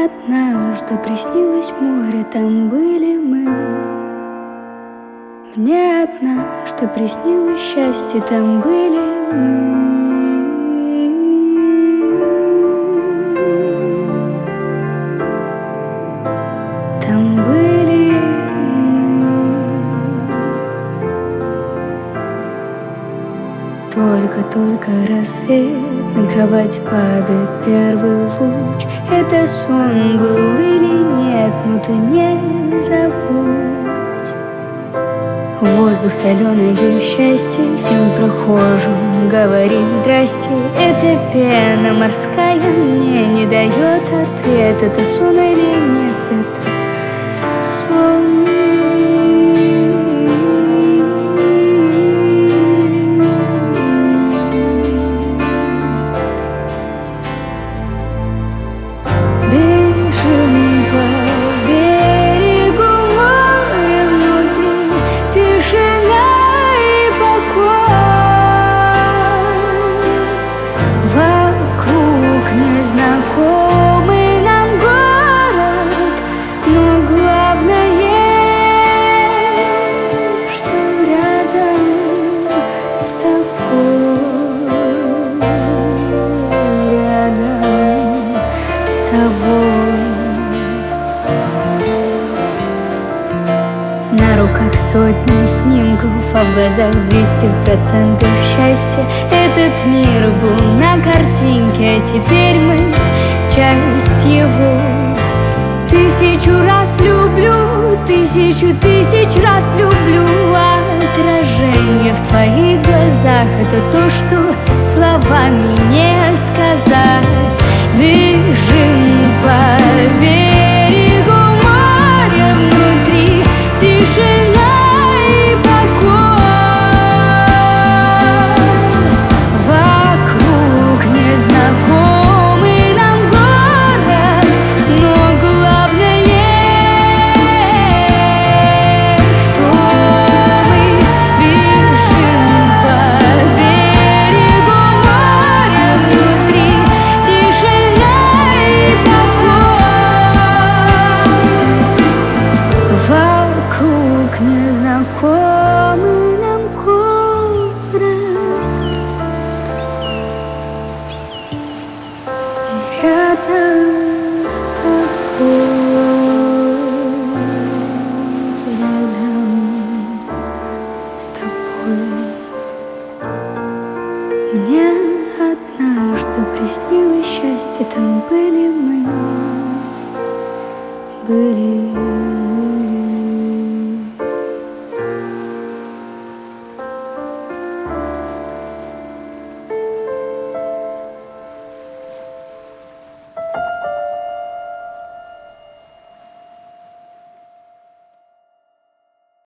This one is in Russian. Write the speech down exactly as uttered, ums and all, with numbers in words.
однажды приснилось море, там были мы. Мне однажды приснилось счастье, там были мы. Там были мы. Только-только рассвет, на кровать падает первый луч. Это сон был или нет, но ты не забудь. Воздух соленое счастье, всем прохожим говорит здрасте. Эта пена морская мне не дает ответ. Это сон или нет, это сон или нет. Бежим по берегу моря, внутри тишина и покой. Вокруг незнакомый нам город, но главное, что рядом с тобой, рядом с тобой. На руках сотни снимков, а в глазах двести процентов счастья. Этот мир был на картинке, а теперь мы часть его. Тысячу раз люблю, тысячу тысяч раз люблю. Отражение в твоих глазах — это то, что словами не сказать. Бежим по берегу моря, внутри тишина и покой. Вокруг незнакомый нам город, но главное, что мы бежим по берегу моря, внутри тишина и покой. Вокруг незнакомый нам город, и рядом с тобой, рядом с тобой. Мне однажды приснилось счастье, там были мы, были мы.